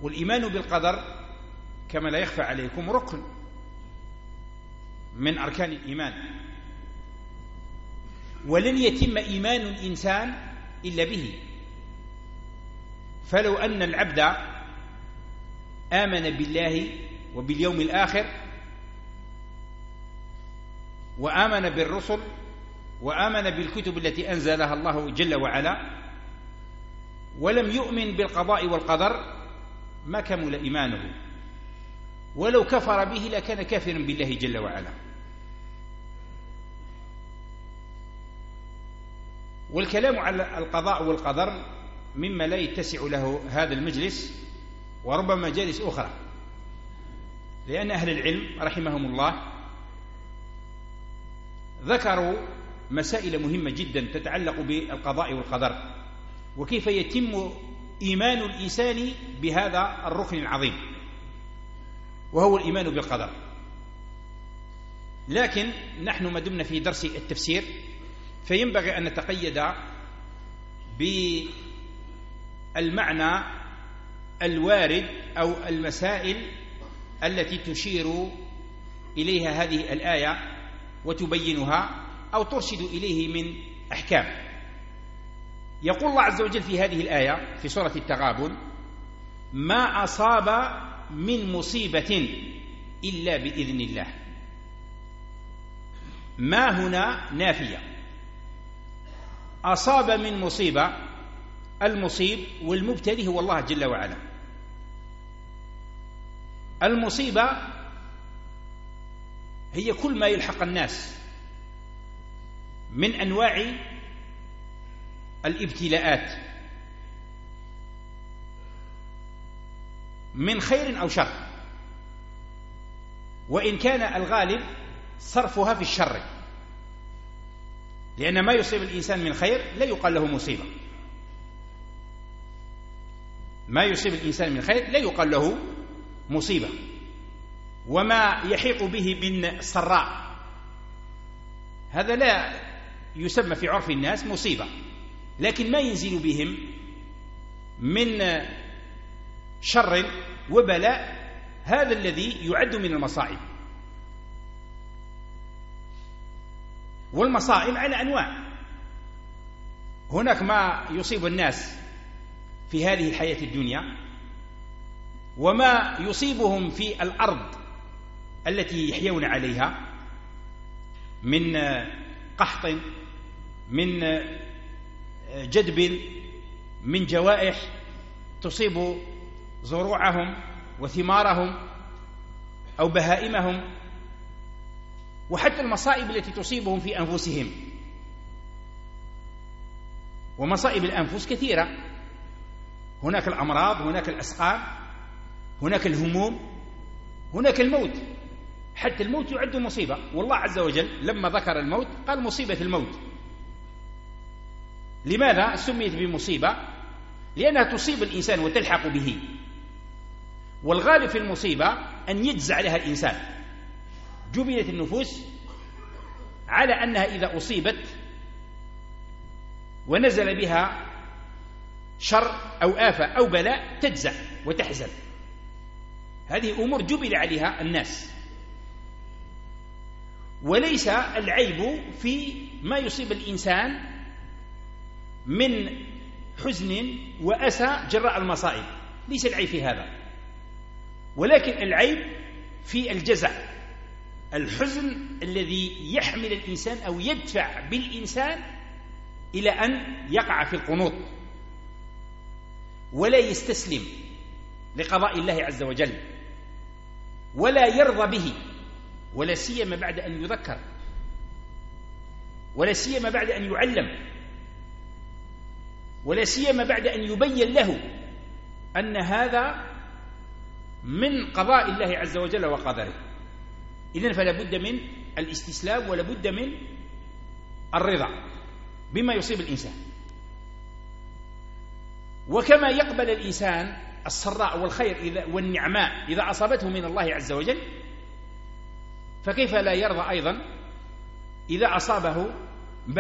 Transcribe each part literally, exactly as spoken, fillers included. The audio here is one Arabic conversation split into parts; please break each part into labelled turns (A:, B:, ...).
A: والإيمان بالقدر كما لا يخفى عليكم ركن من أركان الإيمان، ولن يتم إيمان الإنسان إلا به. فلو أن العبد آمن بالله وباليوم الآخر وآمن بالرسل وآمن بالكتب التي أنزلها الله جل وعلا ولم يؤمن بالقضاء والقدر ما كمل إيمانه، ولو كفر به لكان كافرا بالله جل وعلا. والكلام على القضاء والقدر مما لا يتسع له هذا المجلس وربما مجالس أخرى، لأن أهل العلم رحمهم الله ذكروا مسائل مهمة جدا تتعلق بالقضاء والقدر، وكيف يتم إيمان الإنسان بهذا الركن العظيم وهو الإيمان بالقدر. لكن نحن ما دمنا في درس التفسير فينبغي أن نتقيد بالمعنى الوارد أو المسائل التي تشير إليها هذه الآية وتبينها أو ترشد إليه من أحكام. يقول الله عز وجل في هذه الآية في سورة التغابن: ما أصاب من مصيبة إلا بإذن الله. ما هنا نافية، أصاب من مصيبة، المصيب والمبتلي هو الله جل وعلا. المصيبة هي كل ما يلحق الناس من أنواع الابتلاءات من خير أو شر، وإن كان الغالب صرفها في الشر، لأن ما يصيب الإنسان من خير لا يقال له مصيبة. ما يصيب الإنسان من خير لا يقال له مصيبة، وما يحيق به من سراء هذا لا يسمى في عرف الناس مصيبة، لكن ما ينزل بهم من شر وبلاء هذا الذي يعد من المصائب. والمصائب على أنواع، هناك ما يصيب الناس في هذه الحياة الدنيا وما يصيبهم في الأرض التي يحيون عليها من قحط، من جدب، من جوائح تصيب زروعهم وثمارهم أو بهائمهم، وحتى المصائب التي تصيبهم في أنفسهم. ومصائب الأنفس كثيرة، هناك الأمراض، هناك الأسقام، هناك الهموم، هناك الموت. حتى الموت يعد مصيبة، والله عز وجل لما ذكر الموت قال مصيبة الموت. لماذا سميت بمصيبة؟ لأنها تصيب الإنسان وتلحق به، والغالب في المصيبة أن يجزع لها الإنسان. جبلت النفوس على أنها إذا أصيبت ونزل بها شر أو آفة أو بلاء تجزع وتحزن. هذه أمور جبل عليها الناس، وليس العيب في ما يصيب الإنسان من حزن وأسى جراء المصائب، ليس العيب في هذا، ولكن العيب في الجزع، الحزن الذي يحمل الإنسان أو يدفع بالإنسان إلى أن يقع في القنوط ولا يستسلم لقضاء الله عز وجل ولا يرضى به، ولا سيما بعد أن يذكر، ولا سيما بعد أن يعلم، ولا سيما بعد أن يبين له أن هذا من قضاء الله عز وجل وقدره. إذن فلا بد من الاستسلام ولا بد من الرضا بما يصيب الإنسان. وكما يقبل الإنسان السراء والخير إذا والنعماء إذا أصابته من الله عز وجل، فكيف لا يرضى أيضا إذا أصابه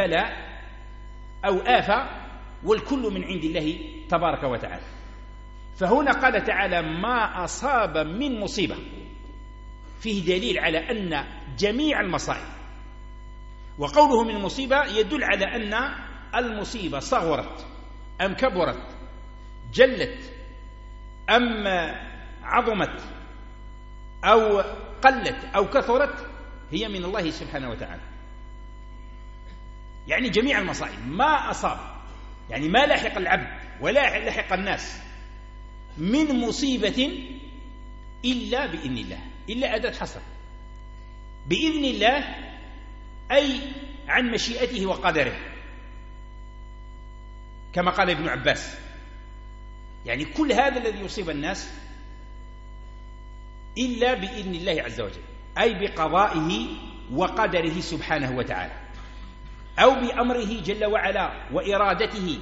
A: بلاء أو آفة، والكل من عند الله تبارك وتعالى. فهنا قال تعالى ما أصاب من مصيبة، فيه دليل على أن جميع المصائب، وقوله من مصيبة يدل على أن المصيبة صغرت أم كبرت، جلت أم عظمت أو قلت أو كثرت، هي من الله سبحانه وتعالى. يعني جميع المصائب ما أصاب، يعني ما لحق العبد ولا لحق الناس من مصيبة إلا بإذن الله، إلا أداة حصر، بإذن الله أي عن مشيئته وقدره، كما قال ابن عباس. يعني كل هذا الذي يصيب الناس إلا بإذن الله عز وجل، أي بقضائه وقدره سبحانه وتعالى، أو بأمره جل وعلا وإرادته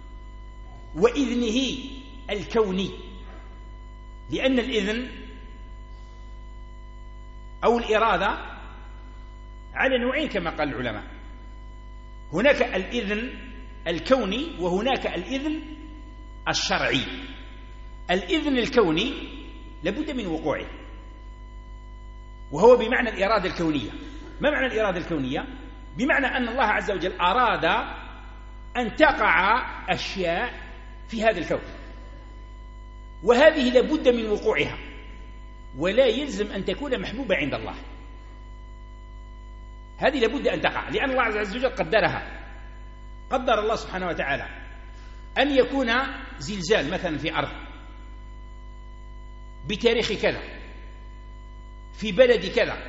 A: وإذنه الكوني. لأن الإذن أو الإرادة على نوعين كما قال العلماء، هناك الإذن الكوني وهناك الإذن الشرعي. الإذن الكوني لابد من وقوعه، وهو بمعنى الإرادة الكونية. ما معنى الإرادة الكونية؟ بمعنى أن الله عز وجل أراد أن تقع أشياء في هذا الكون، وهذه لابد من وقوعها، ولا يلزم أن تكون محبوبة عند الله. هذه لابد أن تقع، لأن الله عز وجل قدرها. قدر الله سبحانه وتعالى أن يكون زلزال مثلا في أرض بتاريخ كذا في بلد كذا،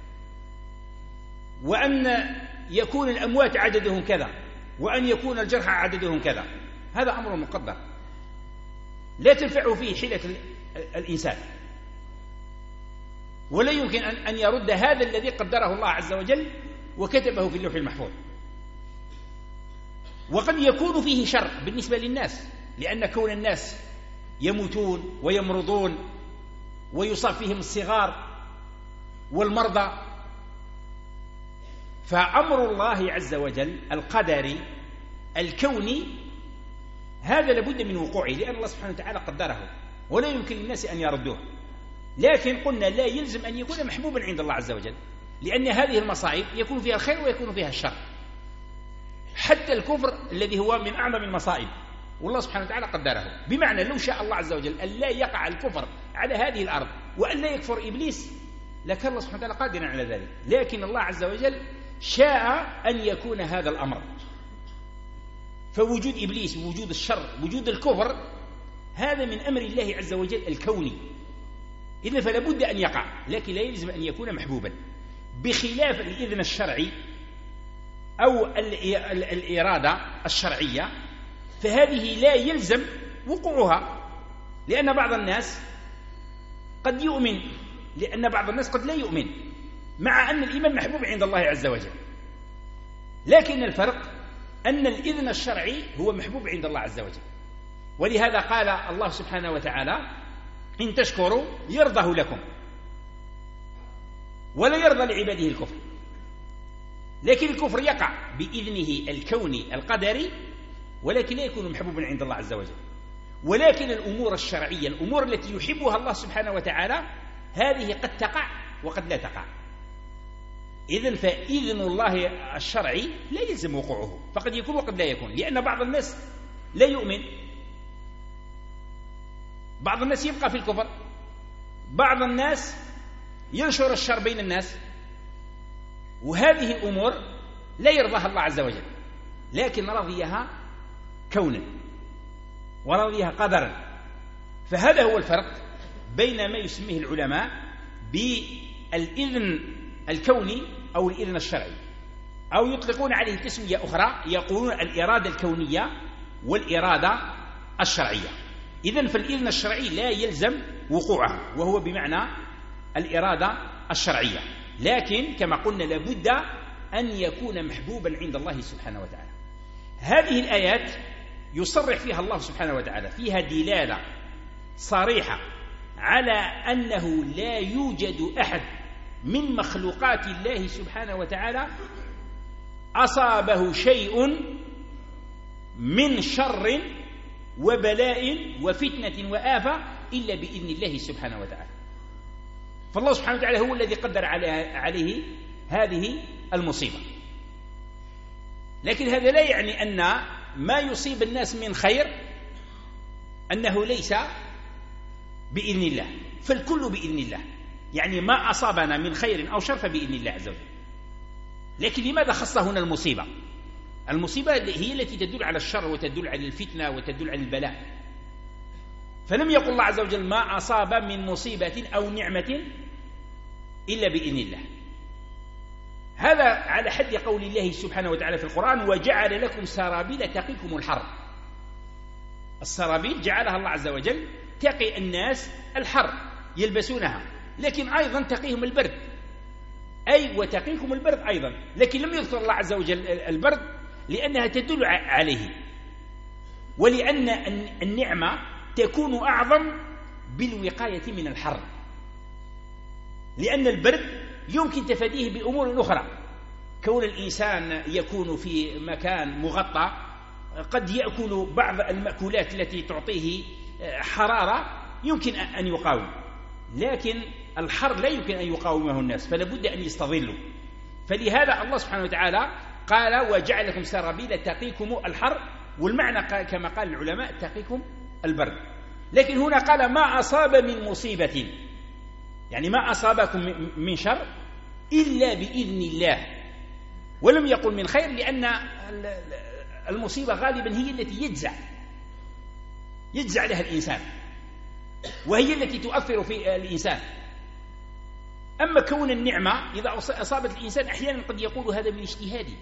A: وأن يكون الأموات عددهم كذا، وأن يكون الجرحى عددهم كذا. هذا أمر مقدر لا تنفع فيه حيلة الإنسان، ولا يمكن أن يرد هذا الذي قدره الله عز وجل وكتبه في اللوح المحفوظ. وقد يكون فيه شر بالنسبة للناس، لأن كون الناس يموتون ويمرضون ويصاب فيهم الصغار والمرضى، فأمر الله عز وجل القدري الكوني هذا لابد من وقوعه، لأن الله سبحانه وتعالى قدره ولا يمكن للناس أن يردوه. لكن قلنا لا يلزم أن يكون محبوبا عند الله عز وجل، لأن هذه المصائب يكون فيها الخير ويكون فيها الشر. حتى الكفر الذي هو من أعظم المصائب والله سبحانه وتعالى قدره، بمعنى لو شاء الله عز وجل أن لا يقع الكفر على هذه الأرض وأن لا يكفر إبليس لكان الله سبحانه وتعالى قادرا على ذلك، لكن الله عز وجل شاء أن يكون هذا الأمر. فوجود إبليس، وجود الشر، وجود الكفر، هذا من أمر الله عز وجل الكوني، إذن فلا بد أن يقع، لكن لا يلزم أن يكون محبوبا، بخلاف الإذن الشرعي أو الإرادة الشرعية، فهذه لا يلزم وقوعها، لأن بعض الناس قد يؤمن، لأن بعض الناس قد لا يؤمن، مع أن الإيمان محبوب عند الله عز وجل. لكن الفرق أن الإذن الشرعي هو محبوب عند الله عز وجل، ولهذا قال الله سبحانه وتعالى إن تشكروا يرضه لكم، ولا يرضى لعباده الكفر. لكن الكفر يقع بإذنه الكوني القدري، ولكن لا يكون محبوبا عند الله عز وجل. ولكن الأمور الشرعية، الأمور التي يحبها الله سبحانه وتعالى، هذه قد تقع وقد لا تقع. إذن فإذن الله الشرعي لا يلزم وقوعه، فقد يكون وقد لا يكون، لأن بعض الناس لا يؤمن، بعض الناس يبقى في الكفر، بعض الناس ينشر الشر بين الناس، وهذه الأمور لا يرضاها الله عز وجل، لكن رضيها كونا ورضيها قدرا. فهذا هو الفرق بين ما يسميه العلماء بالإذن الكوني أو الإذن الشرعي، أو يطلقون عليه تسمية أخرى يقولون الإرادة الكونية والإرادة الشرعية. إذن فالإذن الشرعي لا يلزم وقوعه، وهو بمعنى الإرادة الشرعية، لكن كما قلنا لابد أن يكون محبوبا عند الله سبحانه وتعالى. هذه الآيات يصرح فيها الله سبحانه وتعالى، فيها دلالة صريحة على أنه لا يوجد أحد من مخلوقات الله سبحانه وتعالى أصابه شيء من شر وبلاء وفتنة وآفة إلا بإذن الله سبحانه وتعالى. فالله سبحانه وتعالى هو الذي قدر عليه هذه المصيبة. لكن هذا لا يعني أن ما يصيب الناس من خير أنه ليس بإذن الله، فالكل بإذن الله. يعني ما أصابنا من خير أو شر فبإذن الله عز وجل. لكن لماذا خص هنا المصيبة؟ المصيبة هي التي تدل على الشر وتدل على الفتنة وتدل على البلاء. فلم يقل الله عز وجل ما أصاب من مصيبة أو نعمة إلا بإذن الله. هذا على حد قول الله سبحانه وتعالى في القرآن: وجعل لكم سرابيل تقيكم الحر. السرابيل جعلها الله عز وجل تقي الناس الحر يلبسونها، لكن أيضا تقيهم البرد، أي وتقيكم البرد أيضا. لكن لم يذكر الله عز وجل البرد لأنها تدل عليه، ولأن النعمة تكون أعظم بالوقاية من الحر، لأن البرد يمكن تفاديه بأمور أخرى. كون الإنسان يكون في مكان مغطى قد يأكل بعض المأكولات التي تعطيه حرارة يمكن أن يقاوم، لكن الحر لا يمكن أن يقاومه الناس، فلا بد أن يستظلوا. فلهذا الله سبحانه وتعالى قال: وجعل لكم سرابيل تقيكم الحر، والمعنى كما قال العلماء تقيكم البرد. لكن هنا قال: ما أصاب من مصيبة، يعني ما أصابكم من شر إلا بإذن الله، ولم يقل من خير، لأن المصيبة غالبا هي التي يجزع يجزع لها الإنسان، وهي التي تؤثر في الإنسان. أما كون النعمة إذا أصابت الإنسان أحيانا قد يقول هذا من اجتهادي،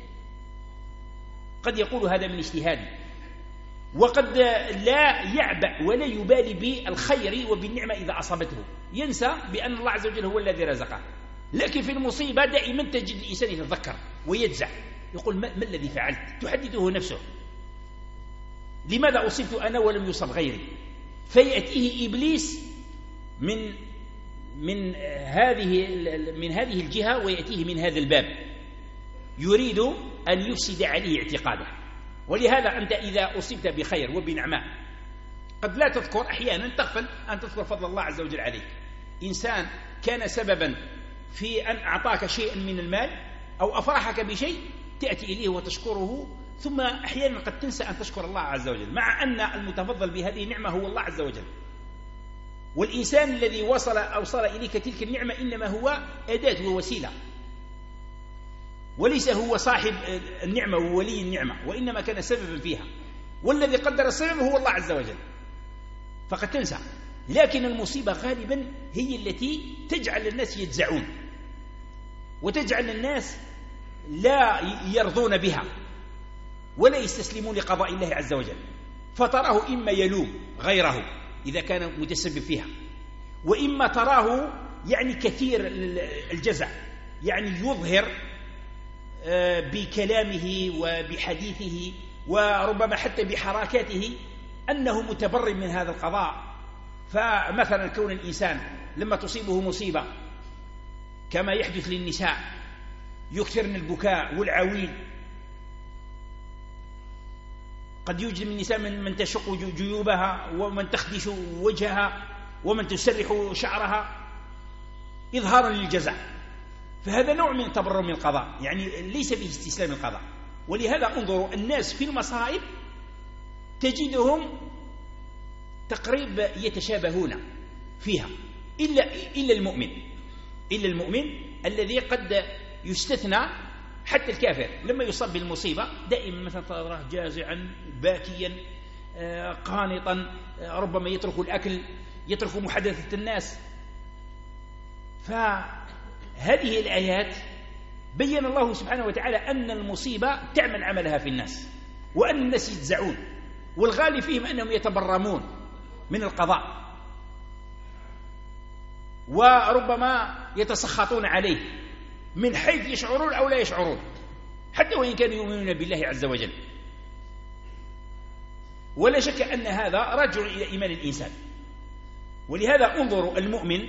A: قد يقول هذا من اجتهادي، وقد لا يعبأ ولا يبالي بالخير وبالنعمة إذا أصابته، ينسى بأن الله عز وجل هو الذي رزقه. لكن في المصيبة دائما تجد الإنسان يتذكر ويجزع، يقول ما, ما الذي فعلت؟ تحدثه نفسه: لماذا أصبت أنا ولم يصب غيري؟ فيأتيه إبليس من من هذه من هذه الجهة ويأتيه من هذا الباب، يريد أن يفسد عليه اعتقاده. ولهذا أنت إذا أصبت بخير وبنعماء قد لا تذكر، أحيانا تغفل أن تذكر فضل الله عز وجل عليك. إنسان كان سببا في أن أعطاك شيئا من المال أو أفرحك بشيء، تأتي إليه وتشكره، ثم أحيانا قد تنسى أن تشكر الله عز وجل، مع أن المتفضل بهذه النعمة هو الله عز وجل. والإنسان الذي وصل أوصل إليك تلك النعمة إنما هو أداة ووسيلة، وليس هو صاحب النعمة وولي النعمة، وإنما كان سببا فيها، والذي قدر السبب هو الله عز وجل، فقد تنسى. لكن المصيبة غالبا هي التي تجعل الناس يجزعون، وتجعل الناس لا يرضون بها ولا يستسلمون لقضاء الله عز وجل، فتراه إما يلوم غيره إذا كان متسبب فيها، وإما تراه يعني كثير الجزع، يعني يظهر بكلامه وبحديثه وربما حتى بحركاته أنه متبرم من هذا القضاء. فمثلا كون الإنسان لما تصيبه مصيبة كما يحدث للنساء يكثرن البكاء والعويل، قد يوجد من النساء من, من تشق جيوبها، ومن تخدش وجهها، ومن تسرح شعرها إظهارا للجزع، فهذا نوع من تبرم القضاء، يعني ليس فيه استسلام القضاء. ولهذا انظروا الناس في المصائب تجدهم تقريبا يتشابهون فيها، إلا, إلا المؤمن إلا المؤمن الذي قد يستثنى. حتى الكافر لما يصاب بالمصيبة دائما مثلا تراه جازعا باكيا قانطا، ربما يترك الأكل، يترك محادثة الناس. فهذه الآيات بين الله سبحانه وتعالى أن المصيبة تعمل عملها في الناس، وأن الناس يجزعون، والغالب فيهم أنهم يتبرمون من القضاء، وربما يتسخطون عليه من حيث يشعرون أو لا يشعرون، حتى وإن كانوا يؤمنون بالله عز وجل. ولا شك أن هذا راجع إلى إيمان الإنسان. ولهذا انظروا المؤمن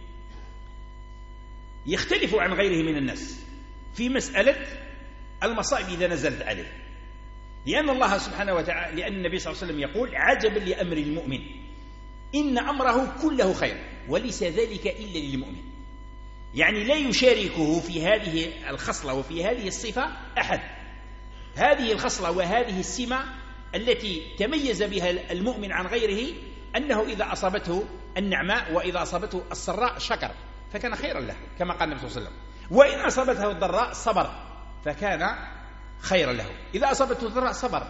A: يختلف عن غيره من الناس في مسألة المصائب إذا نزلت عليه. لأن الله سبحانه وتعالى، لأن النبي صلى الله عليه وسلم يقول: عجبا لأمر المؤمن إن أمره كله خير وليس ذلك إلا للمؤمن. يعني لا يشاركه في هذه الخصلة وفي هذه الصفة أحد. هذه الخصلة وهذه السمة التي تميز بها المؤمن عن غيره أنه إذا أصابته النعماء وإذا أصابته السراء شكر فكان خيرا له، كما قال النبي صلى الله عليه وسلم. وإن أصابته الضراء صبر فكان خيرا له. إذا أصابته الضراء صبر،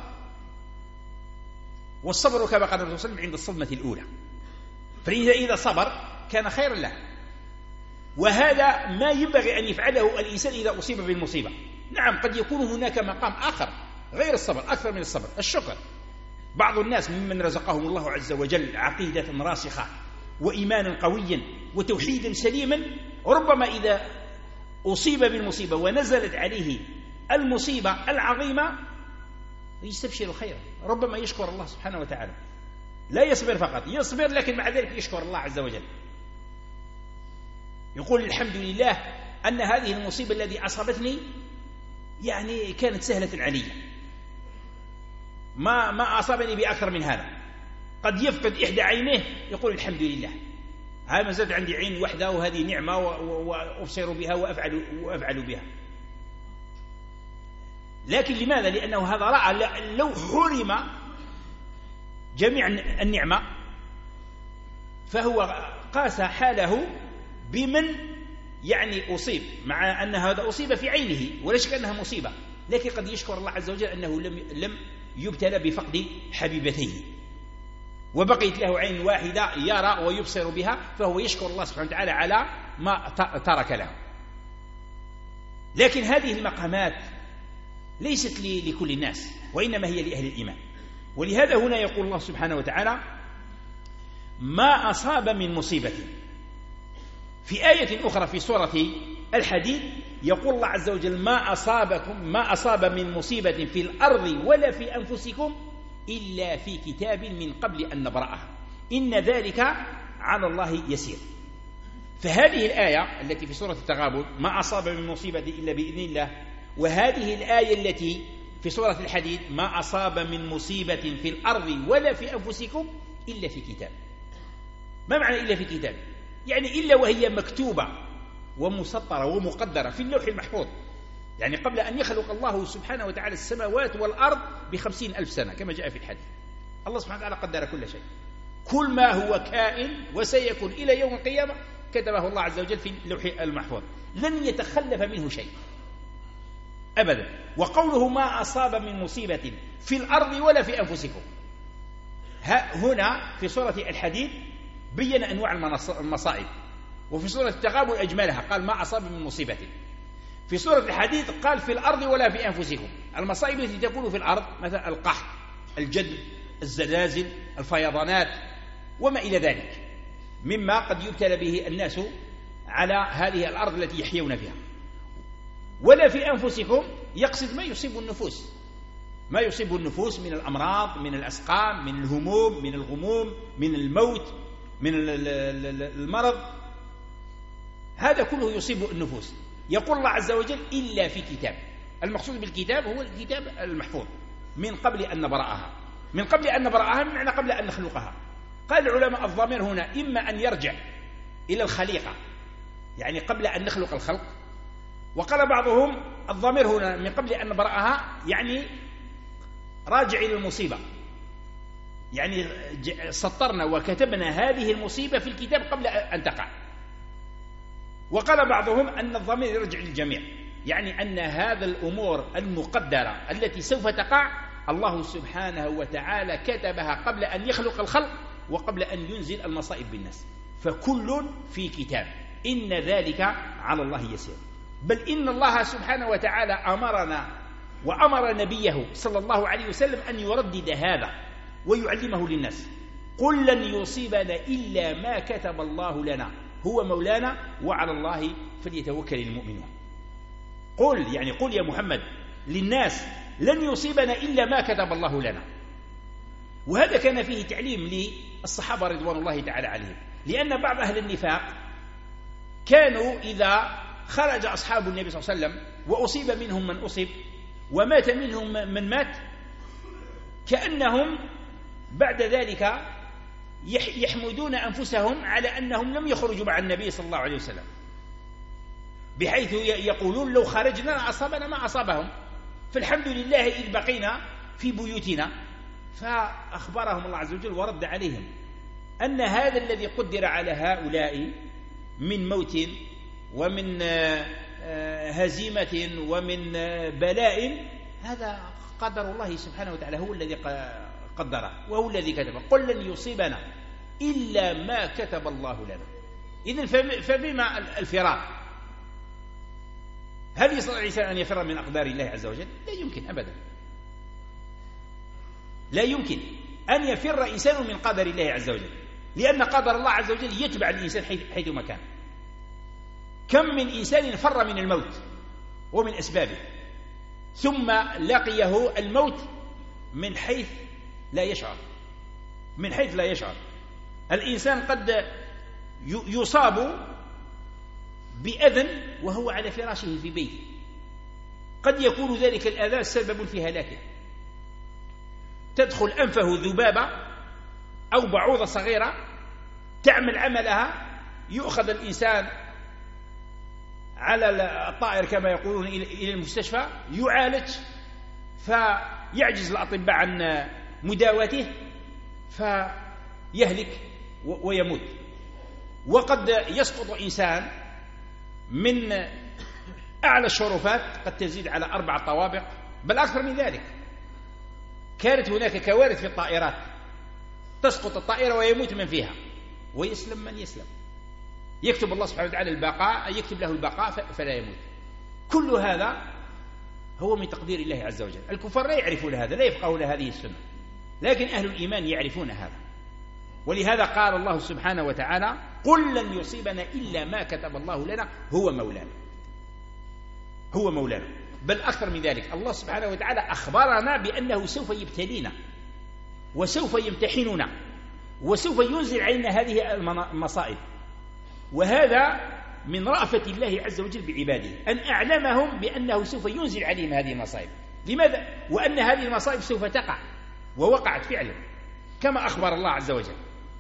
A: والصبر كما قال النبي صلى الله عليه وسلم عند الصدمة الأولى، فإذا إذا صبر كان خيرا له. وهذا ما ينبغي أن يفعله الإنسان إذا أصيب بالمصيبة. نعم، قد يكون هناك مقام آخر غير الصبر، أكثر من الصبر، الشكر. بعض الناس ممن رزقهم الله عز وجل عقيدة راسخة وإيمانا قويا وتوحيدا سليما، ربما إذا أصيب بالمصيبة ونزلت عليه المصيبة العظيمة يستبشر خيرا، ربما يشكر الله سبحانه وتعالى، لا يصبر فقط، يصبر لكن مع ذلك يشكر الله عز وجل، يقول: الحمد لله أن هذه المصيبة التي أصابتني يعني كانت سهلة علي، ما ما أصابني بأكثر من هذا. قد يفقد إحدى عينيه يقول: الحمد لله، هاي ما زالت عندي عين واحدة وهذه نعمة وأبصر بها وأفعل, وأفعل بها. لكن لماذا؟ لأنه هذا رأى لو حرم جميع النعمة فهو قاس حاله بمن يعني أصيب، مع أن هذا أصيب في عينه ولا شك أنها مصيبة، لكن قد يشكر الله عز وجل أنه لم لم يبتلى بفقد حبيبتيه وبقيت له عين واحدة يرى ويبصر بها، فهو يشكر الله سبحانه وتعالى على ما ترك له. لكن هذه المقامات ليست لكل الناس، وإنما هي لأهل الإيمان. ولهذا هنا يقول الله سبحانه وتعالى: ما أصاب من مصيبة. في آية أخرى في سورة الحديد يقول الله عز وجل: ما أصابكم ما أصاب من مصيبة في الأرض ولا في أنفسكم إلا في كتاب من قبل أن نبرأها إن ذلك على الله يسير. فهذه الآية التي في سورة التغابن: ما أصاب من مصيبة إلا بإذن الله، وهذه الآية التي في سورة الحديد: ما أصاب من مصيبة في الأرض ولا في أنفسكم إلا في كتاب. ما معنى إلا في كتاب؟ يعني إلا وهي مكتوبة ومسطرة ومقدرة في اللوح المحفوظ، يعني قبل أن يخلق الله سبحانه وتعالى السماوات والأرض بخمسين ألف سنة كما جاء في الحديث. الله سبحانه وتعالى قدر كل شيء، كل ما هو كائن وسيكون إلى يوم القيامة كتبه الله عز وجل في اللوح المحفوظ، لن يتخلف منه شيء أبدا. وقوله ما أصاب من مصيبة في الأرض ولا في أنفسكم، هنا في سورة الحديد بين أنواع المصائب، وفي سورة التغابن أجملها قال: ما أصاب من مصيبة. في سورة الحديد قال: في الأرض ولا في أنفسكم. المصائب التي تكون في الأرض مثل القحط، الجدب، الزلازل، الفيضانات وما إلى ذلك مما قد يبتلى به الناس على هذه الأرض التي يحيون فيها. ولا في أنفسكم يقصد ما يصيب النفوس، ما يصيب النفوس من الأمراض، من الأسقام، من الهموم، من الغموم، من الموت، من المرض، هذا كله يصيب النفوس. يقول الله عز وجل: إلا في كتاب. المقصود بالكتاب هو الكتاب المحفوظ من قبل أن نبرأها. من قبل أن نبرأها بمعنى قبل أن نخلقها. قال العلماء: الضمير هنا إما أن يرجع إلى الخليقة، يعني قبل أن نخلق الخلق، وقال بعضهم الضمير هنا من قبل أن نبرأها يعني راجع إلى المصيبة، يعني سطرنا وكتبنا هذه المصيبة في الكتاب قبل أن تقع. وقال بعضهم أن الضمير يرجع للجميع، يعني أن هذا الأمور المقدرة التي سوف تقع الله سبحانه وتعالى كتبها قبل أن يخلق الخلق وقبل أن ينزل المصائب بالناس، فكل في كتاب إن ذلك على الله يسير. بل إن الله سبحانه وتعالى أمرنا وأمر نبيه صلى الله عليه وسلم أن يردد هذا ويعلمه للناس: قل لن يصيبنا إلا ما كتب الله لنا هو مولانا وعلى الله فليتوكل المؤمنون. قل يعني قل يا محمد للناس: لن يصيبنا إلا ما كتب الله لنا. وهذا كان فيه تعليم للصحابة رضوان الله تعالى عليهم، لأن بعض أهل النفاق كانوا إذا خرج أصحاب النبي صلى الله عليه وسلم وأصيب منهم من أصيب ومات منهم من مات كأنهم بعد ذلك يحمدون أنفسهم على أنهم لم يخرجوا مع النبي صلى الله عليه وسلم، بحيث يقولون لو خرجنا أصابنا ما أصابهم، فالحمد لله إذ بقينا في بيوتنا. فأخبرهم الله عز وجل ورد عليهم أن هذا الذي قدر على هؤلاء من موت ومن هزيمة ومن بلاء، هذا قدر الله سبحانه وتعالى، هو الذي قدره وهو الذي كتبه. قل لن يصيبنا إلا ما كتب الله لنا. إذن فبما الفرار؟ هل يستطيع الإنسان أن يفر من أقدار الله عز وجل؟ لا يمكن أبدا، لا يمكن أن يفر إنسان من قدر الله عز وجل، لأن قدر الله عز وجل يتبع الإنسان حيث ما كان. كم من إنسان فر من الموت ومن أسبابه، ثم لقيه الموت من حيث لا يشعر، من حيث لا يشعر. الإنسان قد يصاب بأذى وهو على فراشه في بيته، قد يكون ذلك الأذى سبب في هلاكه. تدخل أنفه ذبابة أو بعوضة صغيرة تعمل عملها، يؤخذ الإنسان على الطائر كما يقولون إلى المستشفى، يعالج، فيعجز الأطباء عن مداواته فيهلك ويموت. وقد يسقط إنسان من أعلى الشرفات، قد تزيد على أربع طوابق بل أكثر من ذلك. كانت هناك كوارث في الطائرات، تسقط الطائرة ويموت من فيها ويسلم من يسلم، يكتب الله سبحانه وتعالى البقاء، يكتب له البقاء فلا يموت. كل هذا هو من تقدير الله عز وجل. الكفار لا يعرفون هذا، لا يفقهون هذه السنة، لكن أهل الإيمان يعرفون هذا. ولهذا قال الله سبحانه وتعالى: قل لن يصيبنا إلا ما كتب الله لنا هو مولانا. هو مولانا، بل أكثر من ذلك، الله سبحانه وتعالى أخبرنا بأنه سوف يبتلينا وسوف يمتحننا وسوف ينزل علينا هذه المصائب. وهذا من رأفة الله عز وجل بعباده، أن أعلمهم بأنه سوف ينزل عليهم هذه المصائب. لماذا؟ وأن هذه المصائب سوف تقع، ووقعت فعلا كما أخبر الله عز وجل.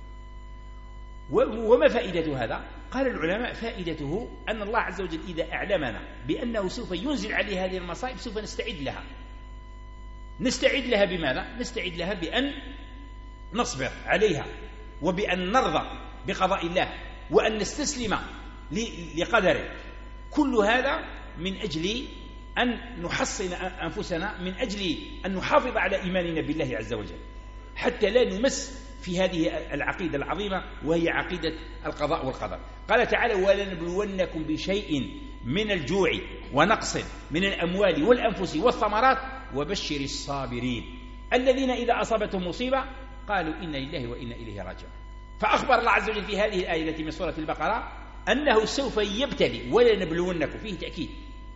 A: وما فائدة هذا؟ قال العلماء: فائدته أن الله عز وجل إذا أعلمنا بأنه سوف ينزل عليه هذه المصائب سوف نستعد لها. نستعد لها بماذا؟ نستعد لها بأن نصبر عليها، وبأن نرضى بقضاء الله، وأن نستسلم لقدره. كل هذا من أجل أن نحصن أنفسنا، من أجل أن نحافظ على إيماننا بالله عز وجل، حتى لا نمس في هذه العقيدة العظيمة وهي عقيدة القضاء والقدر. قال تعالى: ولنبلونكم بشيء من الجوع ونقص من الأموال والأنفس والثمرات وبشر الصابرين الذين إذا أصابتهم مصيبة قالوا إنا لله وإنا إليه راجعون. فأخبر الله عز وجل في هذه الآية التي من سورة البقرة أنه سوف يبتلي. ولنبلونكم فيه تأكيد،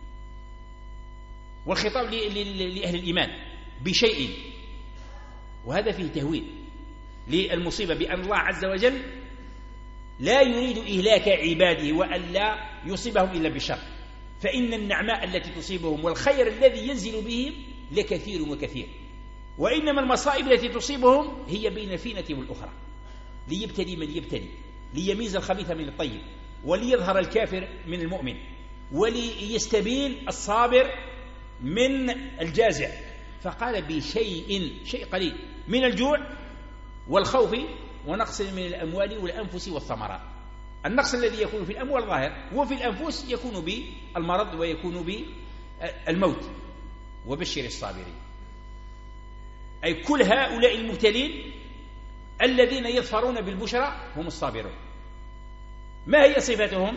A: والخطاب لأهل الإيمان بشيء، وهذا فيه تهويل للمصيبة، بأن الله عز وجل لا يريد إهلاك عباده وأن لا يصيبهم إلا بشر، فإن النعماء التي تصيبهم والخير الذي ينزل بهم لكثير وكثير، وإنما المصائب التي تصيبهم هي بين الفينة والأخرى، ليبتلي من يبتلي، ليميز الخبيث من الطيب، وليظهر الكافر من المؤمن، وليستبين الصابر من الجازع. فقال بشيء، شيء قليل، من الجوع والخوف ونقص من الأموال والأنفس والثمرات. النقص الذي يكون في الأموال ظاهر، وفي الأنفس يكون بالمرض ويكون بالموت. وبشر الصابرين، أي كل هؤلاء المبتلين الذين يظفرون بالبشرى هم الصابرون. ما هي صفتهم؟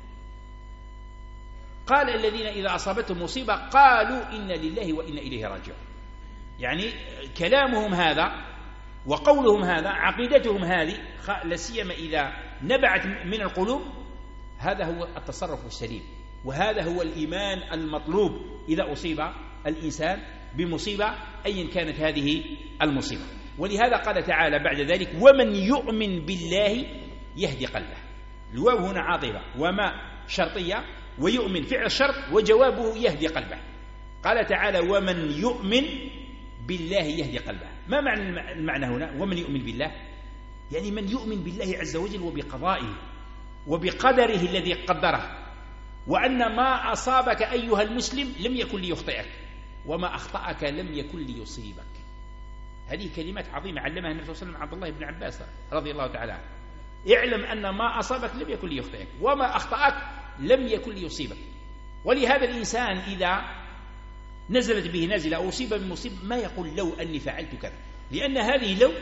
A: قال: الذين إذا أصابتهم مصيبة قالوا إنا لله وإنا إليه راجعون. يعني كلامهم هذا وقولهم هذا، عقيدتهم هذه، لا سيما إذا نبعت من القلوب، هذا هو التصرف السليم، وهذا هو الإيمان المطلوب إذا أصيب الإنسان بمصيبة أيا كانت هذه المصيبة. ولهذا قال تعالى بعد ذلك: ومن يؤمن بالله يهدي قلبه. الواو هنا عاطفة، وما شرطية، ويؤمن فعل الشرط، وجوابه يهدي قلبه. قال تعالى: ومن يؤمن بالله يهدي قلبه. ما معنى المعنى هنا ومن يؤمن بالله؟ يعني من يؤمن بالله عز وجل وبقضائه وبقدره الذي قدره، وأن ما أصابك أيها المسلم لم يكن ليخطئك، وما أخطأك لم يكن ليصيبك. هذه كلمات عظيمة علمها النبي صلى الله عليه وسلم عبد الله بن عباس رضي الله تعالى عنه. اعلم أن ما أصابك لم يكن ليخطئك، وما أخطأك لم يكن ليصيبك. ولهذا الإنسان إذا نزلت به نازلة أو أصيب بمصيبة ما يقول لو أني فعلت كذا، لأن هذه لو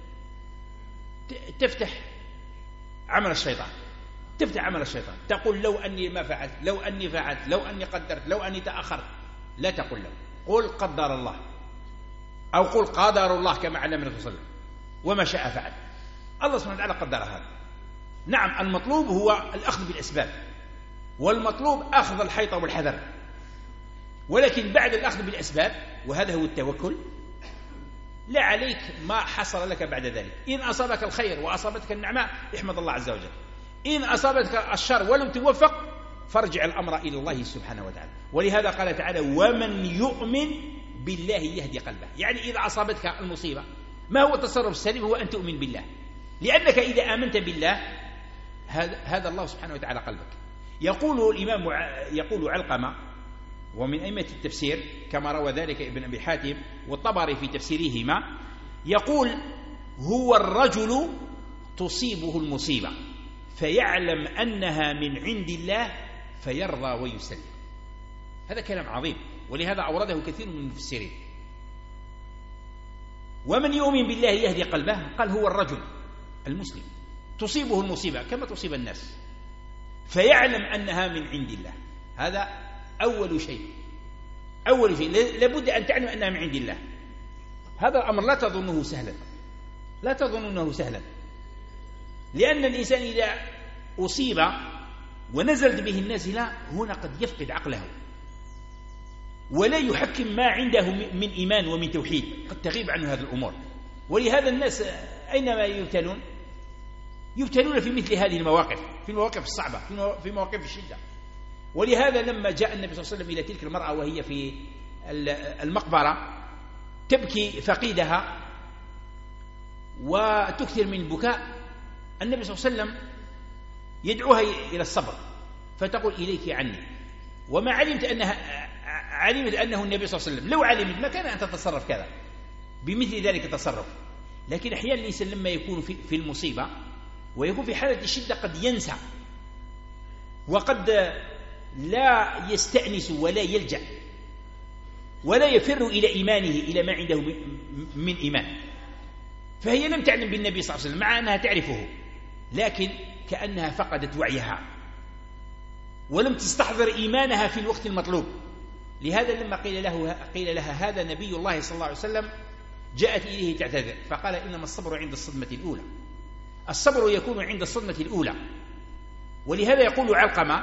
A: تفتح عمل الشيطان، تفتح عمل الشيطان، تقول لو أني ما فعلت، لو أني فعلت، لو أني قدرت، لو أني تأخرت. لا تقول لو، قل قدر الله، أو قل قدر الله كما علم النبي صلى الله عليه وسلم، وما شاء فعل. الله سبحانه وتعالى قدر هذا. نعم المطلوب هو الأخذ بالأسباب، والمطلوب أخذ الحيطة والحذر، ولكن بعد الأخذ بالأسباب، وهذا هو التوكل، لا عليك ما حصل لك بعد ذلك. إن أصابك الخير وأصابتك النعماء احمد الله عز وجل، إن أصابتك الشر ولم توفق فارجع الأمر إلى الله سبحانه وتعالى. ولهذا قال تعالى ومن يؤمن بالله يهدي قلبه. يعني إذا أصابتك المصيبة ما هو التصرف السليم؟ هو أن تؤمن بالله، لأنك إذا آمنت بالله هذا الله سبحانه وتعالى قلبك. يقول الإمام يقول علقمة ومن أئمة التفسير كما روى ذلك ابن أبي حاتم والطبري في تفسيرهما، يقول هو الرجل تصيبه المصيبة فيعلم أنها من عند الله فيرضى ويسلم. هذا كلام عظيم، ولهذا أورده كثير من المفسرين. ومن يؤمن بالله يهدي قلبه، قال هو الرجل المسلم تصيبه المصيبة كما تصيب الناس فيعلم أنها من عند الله. هذا أول شيء، أول شيء لابد أن تعلم أنها من عند الله. هذا الأمر لا تظنه سهلا، لا تظنونه سهلا، لأن الإنسان إذا أصيب ونزلت به النازلة هنا قد يفقد عقله ولا يحكم ما عنده من إيمان ومن توحيد، قد تغيب عنه هذه الأمور. ولهذا الناس أينما يبتلون يبتلون في مثل هذه المواقف، في المواقف الصعبة، في مواقف الشدة. ولهذا لما جاء النبي صلى الله عليه وسلم إلى تلك المرأة وهي في المقبرة تبكي فقيدها وتكثر من البكاء، النبي صلى الله عليه وسلم يدعوها إلى الصبر فتقول إليك عني، وما علمت أنها علمت أنه النبي صلى الله عليه وسلم، لو علمت ما كان أن تتصرف كذا بمثل ذلك التصرف. لكن أحيانا الإنسان لما يكون في, في المصيبة ويكون في حالة الشدة قد ينسى وقد لا يستأنس ولا يلجأ ولا يفر إلى إيمانه، إلى ما عنده من إيمان. فهي لم تعلم بالنبي صلى الله عليه وسلم مع أنها تعرفه، لكن كأنها فقدت وعيها ولم تستحضر إيمانها في الوقت المطلوب. لهذا لما قيل له قيل لها هذا نبي الله صلى الله عليه وسلم جاءت إليه تعتذر، فقال إنما الصبر عند الصدمة الأولى. الصبر يكون عند الصدمة الأولى. ولهذا يقول علقمة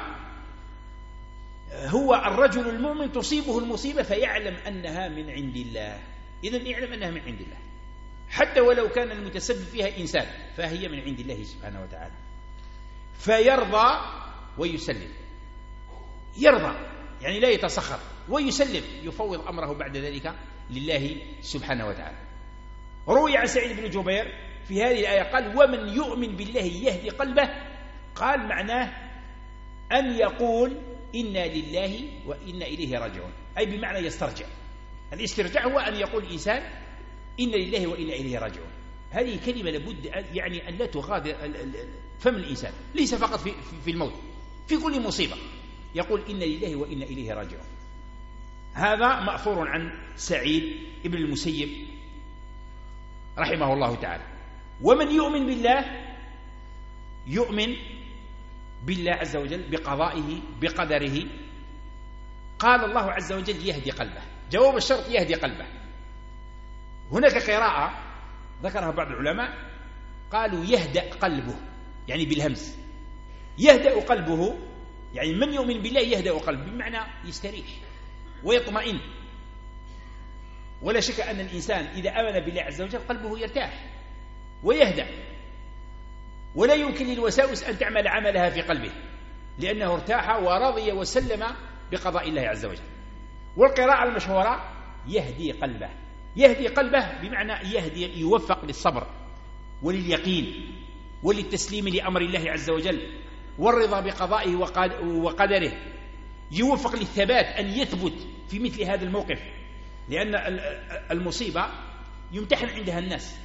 A: هو الرجل المؤمن تصيبه المصيبة فيعلم أنها من عند الله. إذن يعلم أنها من عند الله حتى ولو كان المتسبب فيها إنسان، فهي من عند الله سبحانه وتعالى. فيرضى ويسلم، يرضى يعني لا يتسخط، ويسلم يفوض أمره بعد ذلك لله سبحانه وتعالى. روي عن سعيد بن جبير في هذه الآية قال ومن يؤمن بالله يهدي قلبه، قال معناه أن يقول إنا لله وإنا إليه راجعون، أي بمعنى يسترجع. الاسترجاع هو أن يقول الإنسان إنا لله وإنا إليه راجعون. هذه كلمة لابد يعني أن لا تغادر فم الإنسان، ليس فقط في, في الموت، في كل مصيبة يقول إنا لله وإنا إليه راجعون. هذا مأثور عن سعيد ابن المسيب رحمه الله تعالى. ومن يؤمن بالله يؤمن بالله عز وجل بقضائه بقدره. قال الله عز وجل يهدي قلبه، جواب الشرط يهدي قلبه. هناك قراءة ذكرها بعض العلماء قالوا يهدأ قلبه، يعني بالهمز، يهدأ قلبه يعني من يؤمن بالله يهدأ قلبه بمعنى يستريح ويطمئن. ولا شك أن الإنسان إذا آمن بالله عز وجل قلبه يرتاح ويهدأ، ولا يمكن للوساوس أن تعمل عملها في قلبه لأنه ارتاح ورضي وسلم بقضاء الله عز وجل. والقراءة المشهورة يهدي قلبه، يهدي قلبه بمعنى يهدي يوفق للصبر ولليقين وللتسليم لأمر الله عز وجل والرضا بقضائه وقدره، يوفق للثبات أن يثبت في مثل هذا الموقف، لأن المصيبة يمتحن عندها الناس،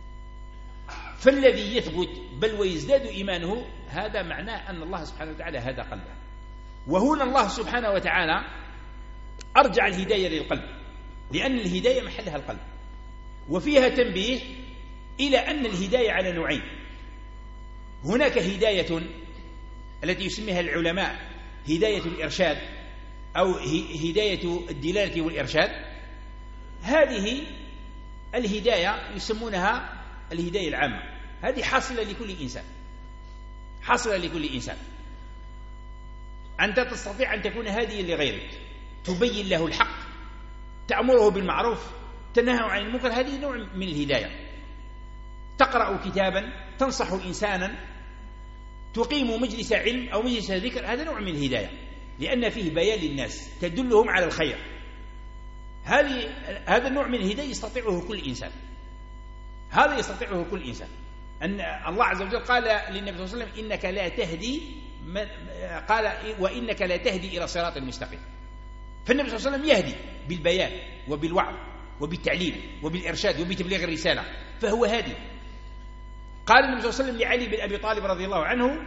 A: فالذي يثبت بل ويزداد إيمانه هذا معناه أن الله سبحانه وتعالى هدى قلبه. وهنا الله سبحانه وتعالى أرجع الهداية للقلب، لأن الهداية محلها القلب، وفيها تنبيه إلى أن الهداية على نوعين. هناك هداية التي يسميها العلماء هداية الإرشاد أو هداية الدلالة والإرشاد، هذه الهداية يسمونها الهداية العامة، هذه حاصلة لكل إنسان، حاصلة لكل إنسان. أنت تستطيع أن تكون هاديا لغيرك، تبين له الحق، تأمره بالمعروف، تنهى عن المنكر، هذه نوع من الهداية. تقرأ كتابا، تنصح إنسانا، تقيم مجلس علم أو مجلس ذكر، هذا نوع من الهداية، لأن فيه بيان للناس تدلهم على الخير. هذه هذا النوع من الهداية يستطيعه كل إنسان، هذا يستطيعه كل إنسان. أن الله عز وجل قال للنبي صلى الله عليه وسلم إنك لا تهدي، قال وإنك لا تهدي إلى صراط المستقيم. فالنبي صلى الله عليه وسلم يهدي بالبيان وبالوعظ وبالتعليم وبالإرشاد وبتبليغ الرسالة، فهو هادي. قال النبي صلى الله عليه وسلم لعلي بن أبي طالب رضي الله عنه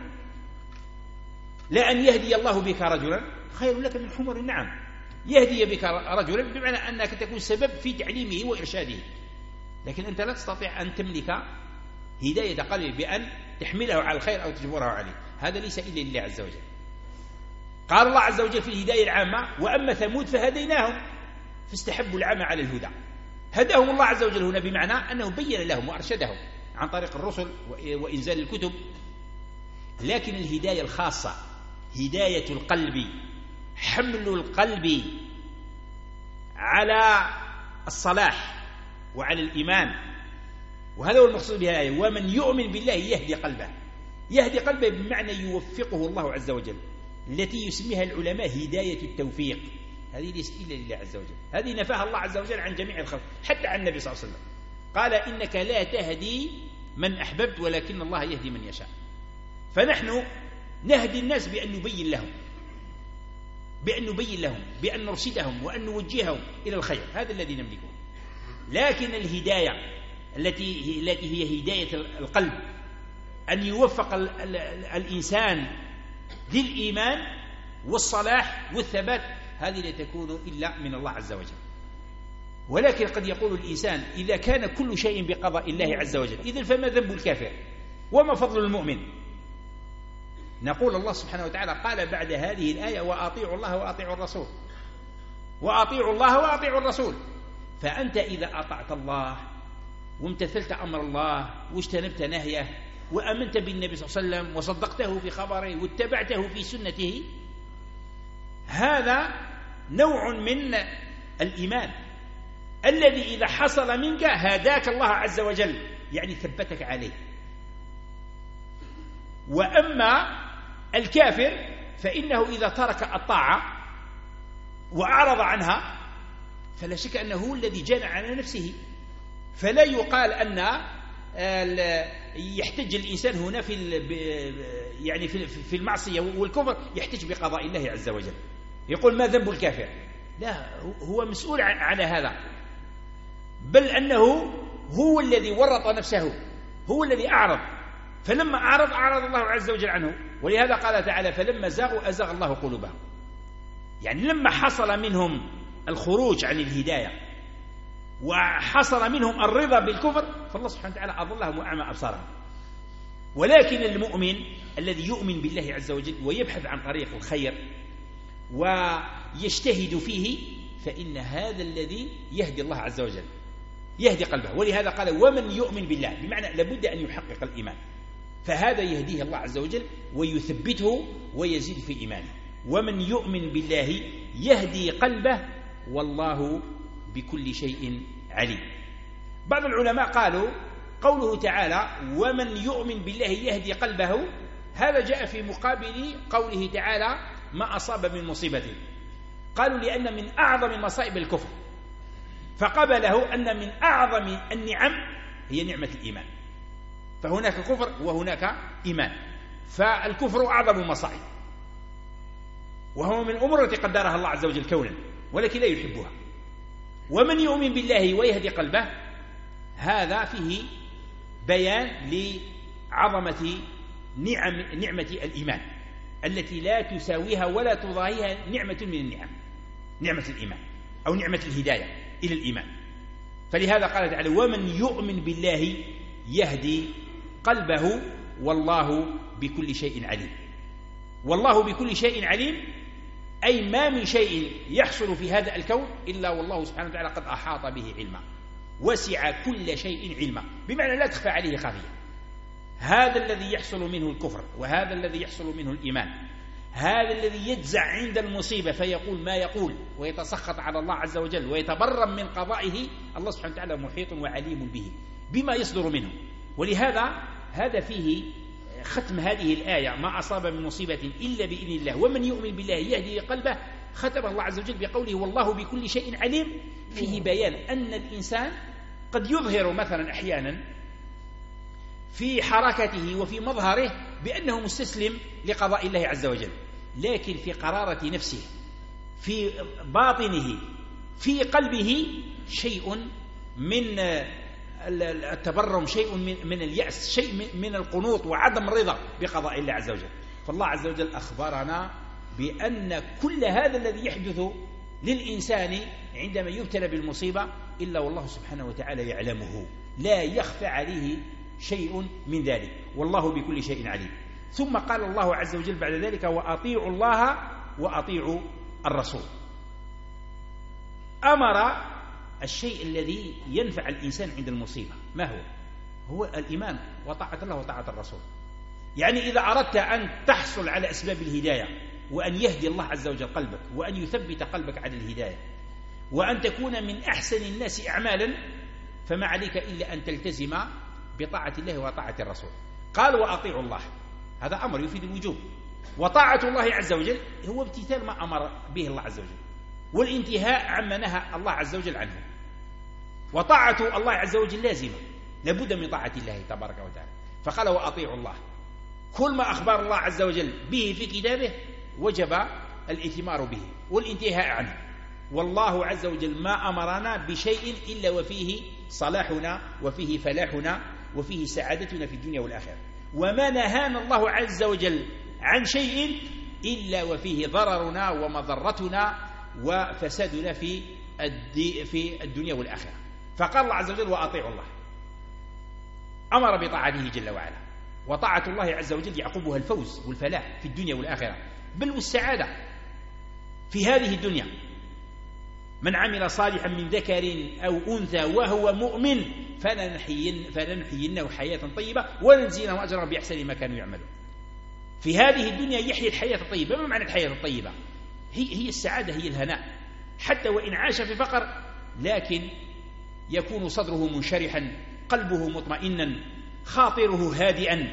A: لأن يهدي الله بك رجلا خير لك من حمر النعم. يهدي بك رجلا بمعنى أنك تكون سبب في تعليمه وإرشاده، لكن أنت لا تستطيع أن تملك هداية قلبه بأن تحمله على الخير أو تجبره عليه، هذا ليس إلا لله عز وجل. قال الله عز وجل في الهداية العامة وأما ثمود فهديناهم فاستحبوا العمى على الهدى. هداهم الله عز وجل هنا بمعنى أنه بين لهم وأرشدهم عن طريق الرسل وإنزال الكتب. لكن الهداية الخاصة هداية القلب، حمل القلب على الصلاح وعلى الإيمان، وهذا هو المقصود بهذه الآية. ومن يؤمن بالله يهدي قلبه، يهدي قلبه بمعنى يوفقه الله عز وجل، التي يسميها العلماء هداية التوفيق. هذه ليست إلا لله عز وجل، هذه نفاها الله عز وجل عن جميع الخلق، حتى عن النبي صلى الله عليه وسلم قال إنك لا تهدي من أحببت ولكن الله يهدي من يشاء. فنحن نهدي الناس بأن نبين لهم، بأن نبين لهم بأن نرشدهم وأن نوجههم إلى الخير، هذا الذي نملكه. لكن الهداية التي التي هي هداية القلب، أن يوفق ال ال الإنسان للإيمان والصلاح والثبات، هذه لا تكون إلا من الله عز وجل. ولكن قد يقول الإنسان إذا كان كل شيء بقضاء الله عز وجل إذن فما ذنب الكافر وما فضل المؤمن؟ نقول الله سبحانه وتعالى قال بعد هذه الآية وأطيعوا الله وأطيعوا الرسول، وأطيعوا الله وأطيعوا الرسول. فأنت إذا أطعت الله وامتثلت أمر الله واجتنبت نهيه وأمنت بالنبي صلى الله عليه وسلم وصدقته في خبره واتبعته في سنته، هذا نوع من الإيمان الذي إذا حصل منك هداك الله عز وجل، يعني ثبتك عليه. وأما الكافر فإنه إذا ترك الطاعة وأعرض عنها فلا شك أنه هو الذي جنى على نفسه. فلا يقال أن يحتج الإنسان هنا في يعني في المعصية والكفر يحتج بقضاء الله عز وجل، يقول ما ذنب الكافر؟ لا، هو مسؤول على هذا، بل أنه هو الذي ورط نفسه، هو الذي أعرض، فلما أعرض أعرض الله عز وجل عنه. ولهذا قال تعالى فلما زاغوا أزاغ الله قلوبهم، يعني لما حصل منهم الخروج عن الهداية وحصل منهم الرضا بالكفر فالله سبحانه وتعالى أضلهم وأعمى أبصارهم. ولكن المؤمن الذي يؤمن بالله عز وجل ويبحث عن طريق الخير ويجتهد فيه فإن هذا الذي يهدي الله عز وجل، يهدي قلبه. ولهذا قال ومن يؤمن بالله، بمعنى لابد أن يحقق الإيمان، فهذا يهديه الله عز وجل ويثبته ويزيد في إيمانه. ومن يؤمن بالله يهدي قلبه والله بكل شيء عليم. بعض العلماء قالوا قوله تعالى ومن يؤمن بالله يهدي قلبه، هذا جاء في مقابل قوله تعالى ما أصاب من مصيبة. قالوا لأن من أعظم مصائب الكفر، فقبله أن من أعظم النعم هي نعمة الإيمان، فهناك كفر وهناك إيمان، فالكفر أعظم المصائب، وهو من الأمور التي قدرها الله عز وجل كونا ولكن لا يحبها. ومن يؤمن بالله ويهدي قلبه هذا فيه بيان لعظمة نعم نعمة الإيمان التي لا تساويها ولا تضاهيها نعمة من النعم، نعمة الإيمان أو نعمة الهداية إلى الإيمان. فلهذا قال تعالى: ومن يؤمن بالله يهدي قلبه والله بكل شيء عليم. والله بكل شيء عليم أي ما من شيء يحصل في هذا الكون إلا والله سبحانه وتعالى قد أحاط به علما، وسع كل شيء علما، بمعنى لا تخفى عليه خافية. هذا الذي يحصل منه الكفر، وهذا الذي يحصل منه الإيمان، هذا الذي يجزع عند المصيبة فيقول ما يقول ويتسخط على الله عز وجل ويتبرم من قضائه، الله سبحانه وتعالى محيط وعليم به بما يصدر منه. ولهذا هذا فيه ختم هذه الآية: ما أصاب من مصيبة إلا بإذن الله ومن يؤمن بالله يهدي قلبه. ختم الله عز وجل بقوله: والله بكل شيء عليم. فيه بيان أن الإنسان قد يظهر مثلا أحيانا في حركته وفي مظهره بأنه مستسلم لقضاء الله عز وجل، لكن في قرارة نفسه، في باطنه، في قلبه شيء من التبرم، شيء من اليأس، شيء من القنوط وعدم الرضا بقضاء الله عز وجل. فالله عز وجل أخبرنا بأن كل هذا الذي يحدث للإنسان عندما يبتلى بالمصيبة إلا والله سبحانه وتعالى يعلمه، لا يخفى عليه شيء من ذلك، والله بكل شيء عليم. ثم قال الله عز وجل بعد ذلك: وأطيعوا الله وأطيعوا الرسول. أمر الشيء الذي ينفع الإنسان عند المصيبة ما هو؟ هو الإيمان وطاعة الله وطاعة الرسول. يعني إذا أردت أن تحصل على أسباب الهداية وأن يهدي الله عز وجل قلبك وأن يثبت قلبك على الهداية وأن تكون من أحسن الناس أعمالا، فما عليك إلا أن تلتزم بطاعة الله وطاعة الرسول. قال: وأطيعوا الله، هذا أمر يفيد الوجوب، وطاعة الله عز وجل هو امتثال ما أمر به الله عز وجل والانتهاء عما نهى الله عز وجل عنه. وطاعة الله عز وجل لازمة، لابد من طاعة الله تبارك وتعالى. فقال: وأطيعوا الله، كل ما أخبر الله عز وجل به في كتابه وجب الإثمار به والانتهاء عنه. والله عز وجل ما أمرنا بشيء إلا وفيه صلاحنا وفيه فلاحنا وفيه سعادتنا في الدنيا والآخرة، وما نهانا الله عز وجل عن شيء إلا وفيه ضررنا ومضرتنا وفسادنا في في الدنيا والآخرة. فقال الله عز وجل: وأطيعوا الله، أمر بطاعته جل وعلا، وطاعة الله عز وجل يعقبها الفوز والفلاح في الدنيا والآخرة، بل والسعادة في هذه الدنيا. من عمل صالحا من ذكر أو أنثى وهو مؤمن فلنحين فلنحيينه حياة طيبة ولنجزينهم أجرهم بأحسن ما كانوا يعملون. في هذه الدنيا يحيي الحياة الطيبة. ما معنى الحياة الطيبة؟ هي هي السعادة، هي الهناء، حتى وإن عاش في فقر لكن يكون صدره منشرحا، قلبه مطمئنا، خاطره هادئا،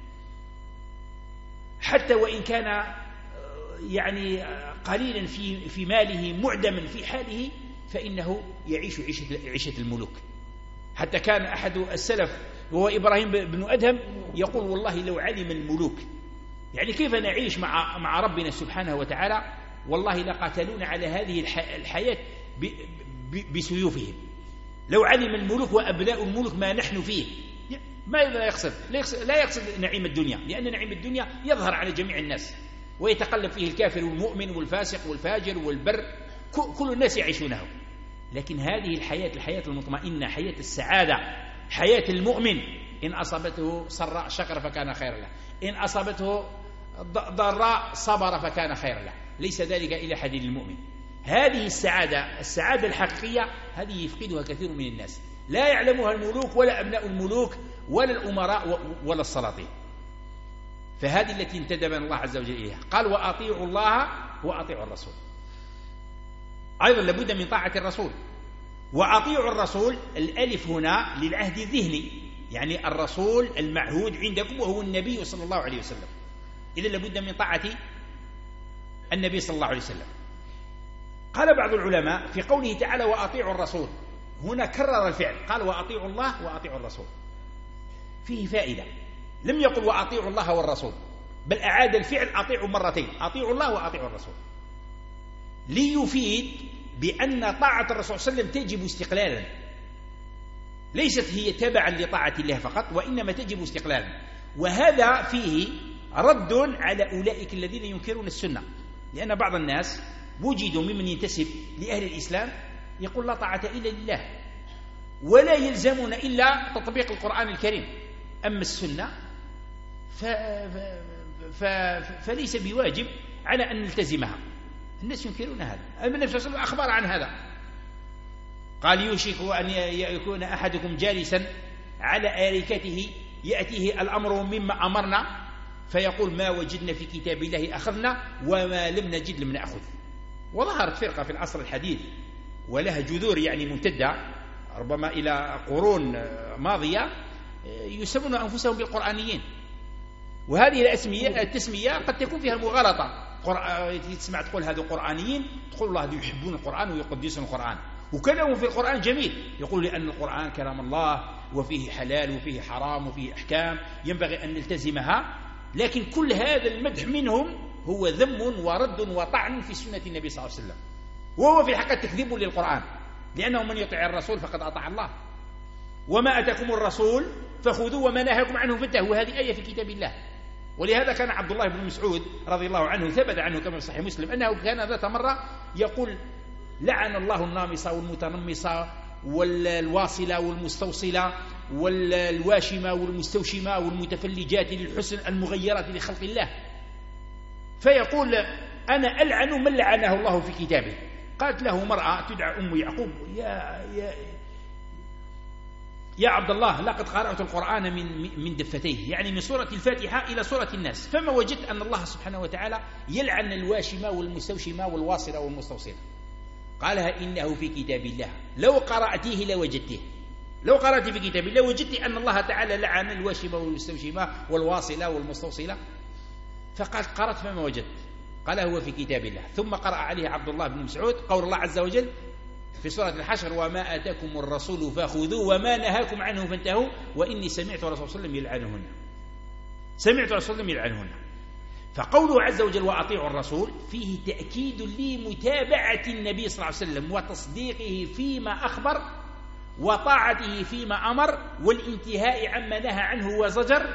A: حتى وإن كان يعني قليلا في في ماله، معدما في حاله، فإنه يعيش عيشة عيشة الملوك. حتى كان أحد السلف وهو إبراهيم بن أدهم يقول: والله لو علم الملوك يعني كيف نعيش مع مع ربنا سبحانه وتعالى، والله لقاتلون على هذه الحياة بسيوفهم. لو علم الملوك وأبناء الملوك ما نحن فيه. ماذا يقصد؟ لا يقصد نعيم الدنيا، لأن نعيم الدنيا يظهر على جميع الناس ويتقلب فيه الكافر والمؤمن والفاسق والفاجر والبر، كل الناس يعيشونه. لكن هذه الحياة، الحياة المطمئنة، حياة السعادة، حياة المؤمن، إن أصابته سراء شكر فكان خيرا له، إن أصابته ضراء صبر فكان خيرا له، ليس ذلك إلا حديث المؤمن. هذه السعادة، السعادة الحقيقية، هذه يفقدها كثير من الناس، لا يعلمها الملوك ولا أبناء الملوك ولا الأمراء ولا السلاطين. فهذه التي انتدبنا الله عز وجل إليها. قال: وأطيعوا الله وأطيعوا الرسول. أيضا لابد من طاعة الرسول. وأطيعوا الرسول، الألف هنا للعهد الذهني، يعني الرسول المعهود عندكم وهو النبي صلى الله عليه وسلم. إذا لابد من طاعة النبي صلى الله عليه وسلم. قال بعض العلماء في قوله تعالى وأطيعوا الرسول، هنا كرر الفعل، قال وأطيعوا الله وأطيعوا الرسول، فيه فائدة. لم يقل وأطيعوا الله والرسول، بل أعاد الفعل أطيعوا مرتين، أطيعوا الله وأطيعوا الرسول، ليفيد بأن طاعة الرسول صلى الله عليه وسلم تجب استقلالا، ليست هي تبعا لطاعة الله فقط، وإنما تجب استقلالا. وهذا فيه رد على أولئك الذين ينكرون السنة، لأن بعض الناس وجدوا ممن ينتسب لأهل الإسلام يقول لا طاعة إلا لله، ولا يلزمون إلا تطبيق القرآن الكريم، أما السنة ف... ف... فليس بواجب على أن نلتزمها. الناس ينكرون هذا. النبي صلى الله عليه وسلم أخبر عن هذا، قال يوشك أن يكون أحدكم جالسا على آريكته يأتيه الأمر مما أمرنا فيقول ما وجدنا في كتاب الله أخذنا وما لم نجد لم نأخذ. وظهرت فرقة في العصر الحديث ولها جذور يعني ممتدة ربما إلى قرون ماضية، يسمون أنفسهم بالقرآنيين، وهذه الأسمية التسمية قد تكون فيها مغالطة. تسمع تقول هذا قرآنيين، تقول الله يحبون القرآن ويقدسون القرآن، وكلامهم في القرآن جميل، يقول لأن القرآن كلام الله وفيه حلال وفيه حرام وفيه أحكام ينبغي أن نلتزمها، لكن كل هذا المدح منهم هو ذم ورد وطعن في سنة النبي صلى الله عليه وسلم، وهو في الحقيقة تكذيب للقرآن، لأنه من يطيع الرسول فقد أطاع الله. وما أتاكم الرسول فخذوه وما نهاكم عنه فانتهوا، وهذه آية في كتاب الله. ولهذا كان عبد الله بن مسعود رضي الله عنه ثبت عنه كما في صحيح مسلم أنه كان ذات مرة يقول لعن الله النامصة والمتنمصة والواصلة والمستوصلة والواشمة والمستوشمة والمتفلجات للحسن المغيرات لخلق الله، فيقول أنا ألعن من لعنه الله في كتابه. قالت له مرأة تدعى أم يعقوب يا, يا, يا عبد الله لقد قرأت القرآن من, من دفتيه، يعني من سورة الفاتحة إلى سورة الناس، فما وجدت أن الله سبحانه وتعالى يلعن الواشمة والمستوشمة والواصلة والمستوصلة. قالها إنه في كتاب الله لو قرأتيه لوجدته، لو قرأت في كتاب الله وجدت أن الله تعالى لعن الواشمة والمستوشمة والواصلة والمستوصلة. فقالت قرأت فما وجدت، قال هو في كتاب الله. ثم قرأ عليه عبد الله بن مسعود قول الله عز وجل في سورة الحشر وما آتاكم الرسول فخذوه وما نهاكم عنه فانتهوا وإني سمعت الرسول صلى الله عليه وسلم يلعنهن، سمعت الرسول صلى الله عليه وسلم يلعنهن. فقوله عز وجل وأطيعوا الرسول فيه تأكيد لمتابعة النبي صلى الله عليه وسلم وتصديقه فيما أخبر وطاعته فيما أمر والانتهاء عما نهى عنه وزجر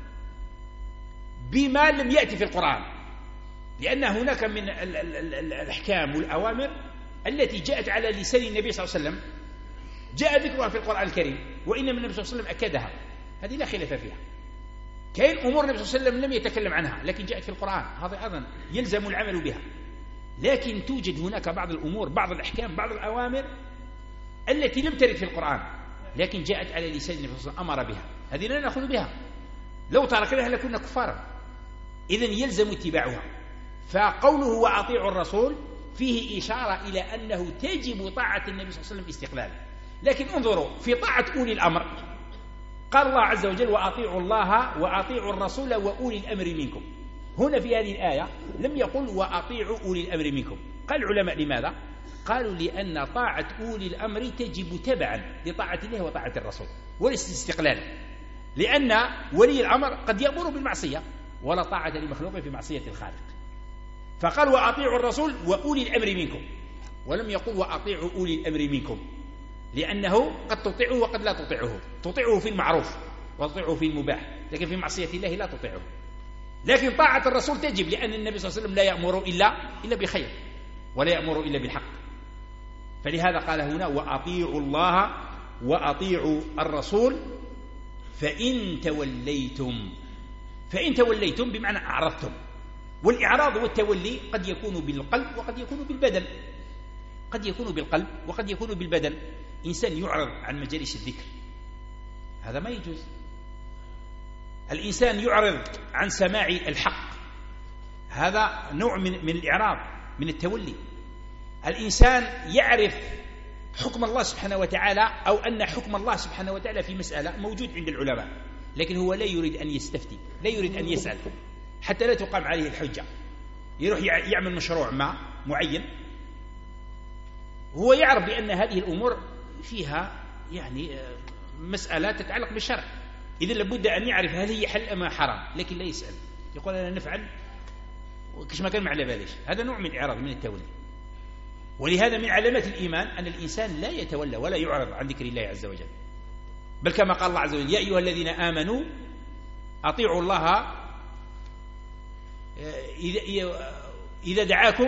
A: بما لم يأتي في القرآن، لأن هناك من الأحكام والأوامر التي جاءت على لسان النبي صلى الله عليه وسلم جاء ذكرها في القرآن الكريم، وإنما النبي صلى الله عليه وسلم أكدها، هذه لا خلاف فيها. كاين أمور النبي صلى الله عليه وسلم لم يتكلم عنها لكن جاءت في القرآن، هذا أيضا يلزم العمل بها. لكن توجد هناك بعض الأمور بعض الأحكام بعض الأوامر التي لم ترد في القرآن لكن جاءت على لسان النبي صلى الله عليه وسلم أمر بها، هذه لا نأخذ بها، لو تركناها لكنا كفارا، إذن يلزم اتباعها. فقوله وأطيعوا الرسول فيه إشارة إلى أنه تجب طاعة النبي صلى الله عليه وسلم استقلالا. لكن انظروا في طاعة أولي الأمر قال الله عز وجل وأطيعوا الله وأطيعوا الرسول وأولي الأمر منكم. هنا في هذه الآية لم يقل وأطيعوا أولي الأمر منكم. قال العلماء لماذا؟ قالوا لأن طاعة أولي الأمر تجب تبعا لطاعة الله وطاعة الرسول وليس استقلالا، لأن ولي الأمر قد يأمر بالمعصية ولا طاعة لمخلوق في معصية الخالق. فقال وأطيعوا الرسول وأولي الأمر منكم، ولم يقل وأطيعوا أولي الأمر منكم، لأنه قد تطيعه وقد لا تطيعه، تطيعه في المعروف وتطيعه في المباح، لكن في معصية الله لا تطيعه. لكن طاعة الرسول تجب، لأن النبي صلى الله عليه وسلم لا يأمر إلا إلا بخير ولا يأمر إلا بالحق. فلهذا قال هنا وأطيعوا الله وأطيعوا الرسول فإن توليتم. فإن توليتم بمعنى أعرضتم، والإعراض والتولي قد يكون بالقلب وقد يكون بالبدن، قد يكون بالقلب وقد يكون بالبدن. إنسان يعرض عن مجالس الذكر هذا ما يجوز. الإنسان يعرض عن سماع الحق هذا نوع من من الإعراض من التولي. الإنسان يعرف حكم الله سبحانه وتعالى أو أن حكم الله سبحانه وتعالى في مسألة موجود عند العلماء، لكن هو لا يريد أن يستفتي، لا يريد أن يسأل حتى لا تقام عليه الحجة. يروح يعمل مشروع ما معين هو يعرف بأن هذه الأمور فيها يعني مسألة تتعلق بالشرع، إذن لابد أن يعرف هل هي حل أم حرام، لكن لا يسأل، يقول أنا نفعل وكش ما كان معلى باليش. هذا نوع من الإعراض، من التولي. ولهذا من علامات الإيمان أن الإنسان لا يتولى ولا يعرض عن ذكر الله عز وجل، بل كما قال الله عز وجل: يا أيها الذين آمنوا أطيعوا الله إذا دعاكم،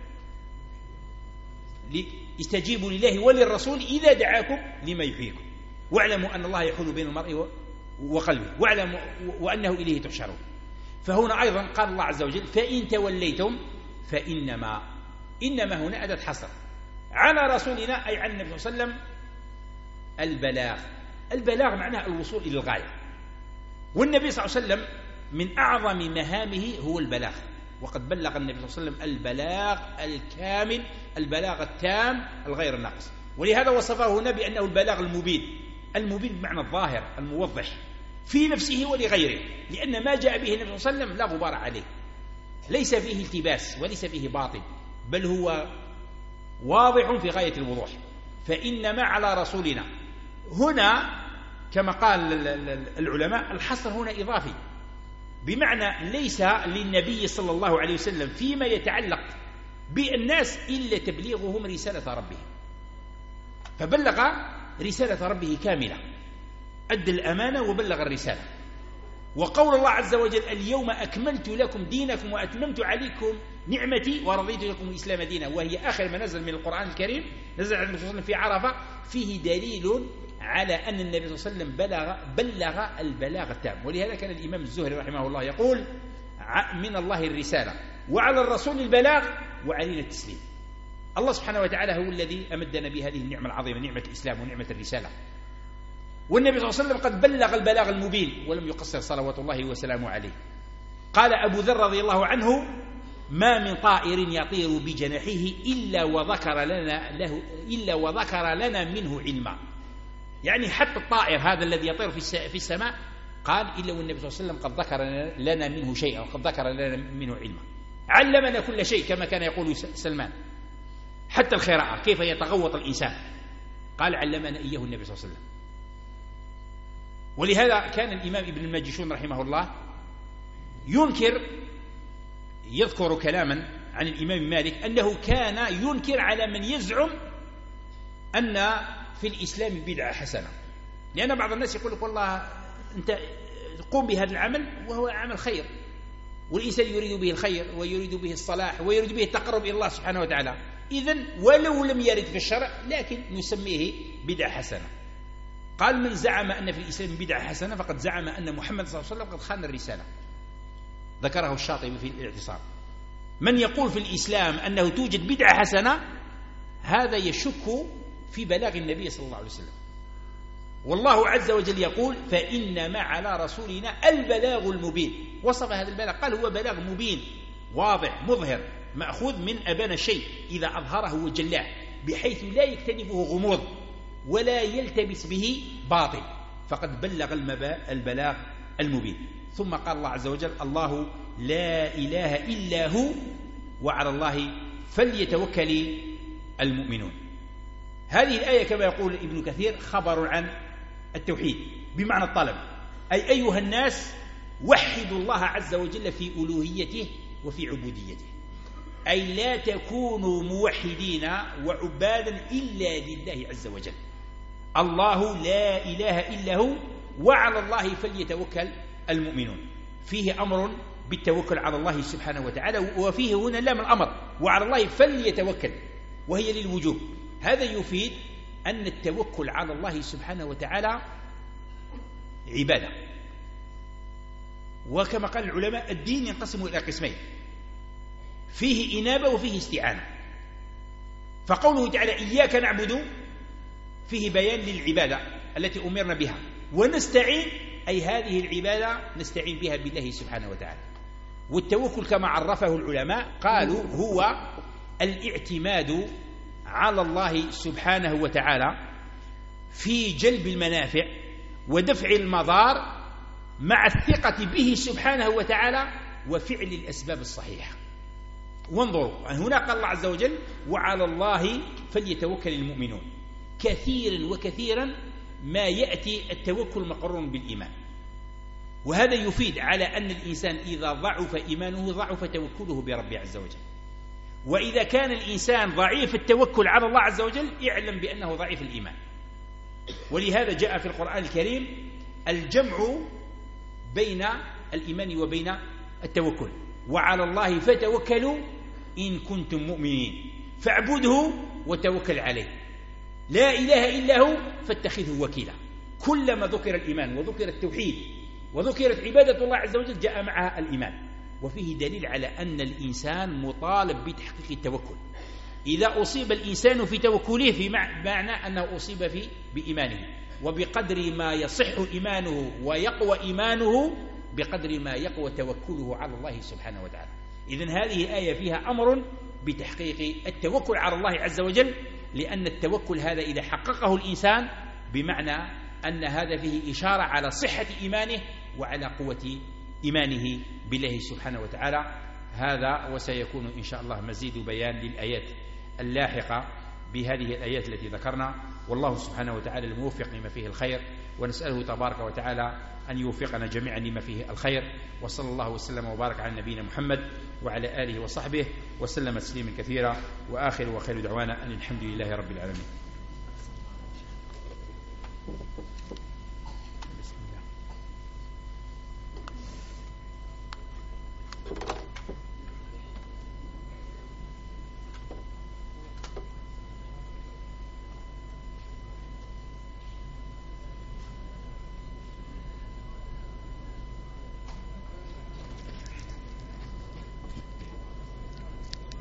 A: استجيبوا لله وللرسول إذا دعاكم لما يحييكم، واعلموا أن الله يحول بين المرء وقلبه، واعلموا وأنه إليه تحشرون. فهنا أيضا قال الله عز وجل: فإن توليتم فإنما، إنما هنا أداة حصر على رسولنا، أي عن النبي صلى الله عليه وسلم البلاغ. البلاغ معناه الوصول إلى الغاية، والنبي صلى الله عليه وسلم من أعظم مهامه هو البلاغ، وقد بلغ النبي صلى الله عليه وسلم البلاغ الكامل، البلاغ التام الغير الناقص. ولهذا وصفه هنا بأنه البلاغ المبين. المبين بمعنى الظاهر الموضح في نفسه ولغيره، لأن ما جاء به النبي صلى الله عليه وسلم لا غبار عليه، ليس فيه التباس وليس فيه باطل، بل هو واضح في غاية الوضوح. فإنما على رسولنا هنا كما قال العلماء الحصر هنا إضافي، بمعنى ليس للنبي صلى الله عليه وسلم فيما يتعلق بالناس إلا تبليغهم رسالة ربهم، فبلغ رسالة ربه كاملة، أدى الأمانة وبلغ الرسالة. وقول الله عز وجل: اليوم أكملت لكم دينكم وأتممت عليكم نعمتي ورضيت لكم الإسلام دينا، وهي آخر ما نزل من القرآن الكريم، نزل على النبي صلى الله عليه وسلم في عرفة، فيه دليل على أن النبي صلى الله عليه وسلم بلغ, بلغ البلاغ التام. ولهذا كان الإمام الزهري رحمه الله يقول: من الله الرسالة وعلى الرسول البلاغ وعلينا التسليم. الله سبحانه وتعالى هو الذي أمدنا بهذه النعمة العظيمة، نعمة الإسلام ونعمة الرسالة. والنبي صلى الله عليه وسلم قد بلغ البلاغ المبين ولم يقصر صلوات الله وسلامه عليه. قال أبو ذر رضي الله عنه: ما من طائر يطير بجناحه إلا وذكر لنا, له إلا وذكر لنا منه علما. يعني حتى الطائر هذا الذي يطير في السماء قال إلا والنبي صلى الله عليه وسلم قد ذكر لنا منه شيئا وقد ذكر لنا منه علما، علمنا كل شيء كما كان يقول سلمان، حتى الخراءة كيف يتغوط الإنسان قال علمنا إياه النبي صلى الله عليه وسلم. ولهذا كان الإمام ابن الماجشون رحمه الله ينكر، يذكر كلاما عن الإمام مالك أنه كان ينكر على من يزعم أن في الإسلام بدعة حسنة، لأن بعض الناس يقول لك والله أنت قوم بهذا العمل وهو عمل خير، والإنسان يريد به الخير ويريد به الصلاح ويريد به التقرب إلى الله سبحانه وتعالى، إذن ولو لم يرد في الشرع لكن نسميه بدعة حسنة. قال: من زعم أن في الإسلام بدعة حسنة فقد زعم أن محمد صلى الله عليه وسلم قد خان الرسالة. ذكره الشاطبي في الاعتصام. من يقول في الإسلام أنه توجد بدعة حسنة هذا يشك في بلاغ النبي صلى الله عليه وسلم. والله عز وجل يقول: فإنما على رسولنا البلاغ المبين. وصف هذا البلاغ قال هو بلاغ مبين واضح مظهر، مأخوذ من أبان الشيء إذا أظهره وجلاه، بحيث لا يكتنفه غموض ولا يلتبس به باطل، فقد بلغ البلاغ المبين. ثم قال الله عز وجل: الله لا إله إلا هو وعلى الله فليتوكل المؤمنون. هذه الآية كما يقول ابن كثير خبر عن التوحيد بمعنى الطلب، أي أيها الناس وحدوا الله عز وجل في ألوهيته وفي عبوديته، أي لا تكونوا موحدين وعبادا إلا لله عز وجل. الله لا إله إلا هو وعلى الله فليتوكل المؤمنون. فيه أمر بالتوكل على الله سبحانه وتعالى، وفيه هنا لام الأمر وعلى الله فليتوكل وهي للوجوب. هذا يفيد أن التوكل على الله سبحانه وتعالى عبادة. وكما قال العلماء الدين ينقسم إلى قسمين، فيه إنابة وفيه استعانة. فقوله تعالى إياك نعبد فيه بيان للعبادة التي أمرنا بها، ونستعين أي هذه العبادة نستعين بها بالله سبحانه وتعالى. والتوكل كما عرفه العلماء قالوا هو الاعتماد على الله سبحانه وتعالى في جلب المنافع ودفع المضار مع الثقة به سبحانه وتعالى وفعل الأسباب الصحيحة. وانظروا هنا قال الله عز وجل وعلى الله فليتوكل المؤمنون. كثيرا وكثيرا ما يأتي التوكل مقرون بالإيمان، وهذا يفيد على أن الإنسان إذا ضعف إيمانه ضعف توكله برب عز وجل. وإذا كان الإنسان ضعيف التوكل على الله عز وجل اعلم بأنه ضعيف الإيمان. ولهذا جاء في القرآن الكريم الجمع بين الإيمان وبين التوكل. وعلى الله فتوكلوا إن كنتم مؤمنين فاعبده وتوكل عليه لا إله إلا هو فاتخذه وكيلا. كلما ذكر الإيمان وذكر التوحيد وذكرت عبادة الله عز وجل جاء معها الإيمان، وفيه دليل على أن الإنسان مطالب بتحقيق التوكل. إذا أصيب الإنسان في توكله في معنى أنه أصيب في بإيمانه، وبقدر ما يصح إيمانه ويقوى إيمانه بقدر ما يقوى توكله على الله سبحانه وتعالى. إذن هذه آية فيها أمر بتحقيق التوكل على الله عز وجل، لأن التوكل هذا إذا حققه الإنسان بمعنى أن هذا فيه إشارة على صحة إيمانه وعلى قوة إيمانه بالله سبحانه وتعالى. هذا وسيكون إن شاء الله مزيد بيان للآيات اللاحقة بهذه الآيات التي ذكرنا. والله سبحانه وتعالى الموفق لما فيه الخير، ونسأله تبارك وتعالى أن يوفقنا جميعا لما فيه الخير. وصلى الله وسلم وبارك على نبينا محمد وعلى آله وصحبه وسلم تسليما كثيرا، وآخر وخير دعوانا أن الحمد لله رب العالمين.